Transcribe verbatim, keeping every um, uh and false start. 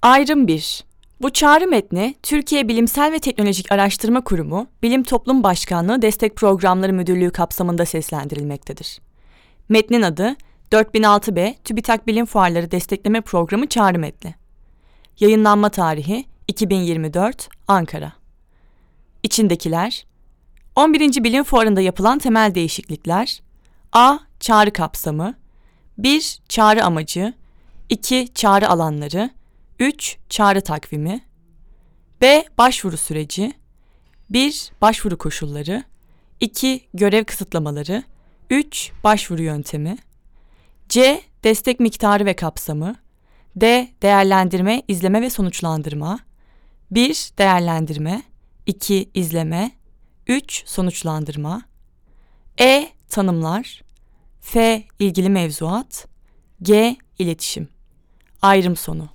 Ayrım bir. Bu çağrı metni Türkiye Bilimsel ve Teknolojik Araştırma Kurumu, Bilim Toplum Başkanlığı Destek Programları Müdürlüğü kapsamında seslendirilmektedir. Metnin adı dört bin altı B TÜBİTAK Bilim Fuarları Destekleme Programı çağrı metni. Yayınlanma tarihi iki bin yirmi dört, Ankara. İçindekiler: on birinci Bilim Fuarı'nda yapılan temel değişiklikler. A. Çağrı kapsamı. bir. Çağrı amacı. iki. Çağrı alanları. üç. Çağrı takvimi. B. Başvuru süreci. bir. Başvuru koşulları. iki. Görev kısıtlamaları. üç. Başvuru yöntemi. C. Destek miktarı ve kapsamı. D. Değerlendirme, izleme ve sonuçlandırma. bir. Değerlendirme. iki. İzleme. üç. Sonuçlandırma. E. Tanımlar. F. İlgili mevzuat. G. İletişim. Ayrım sonu.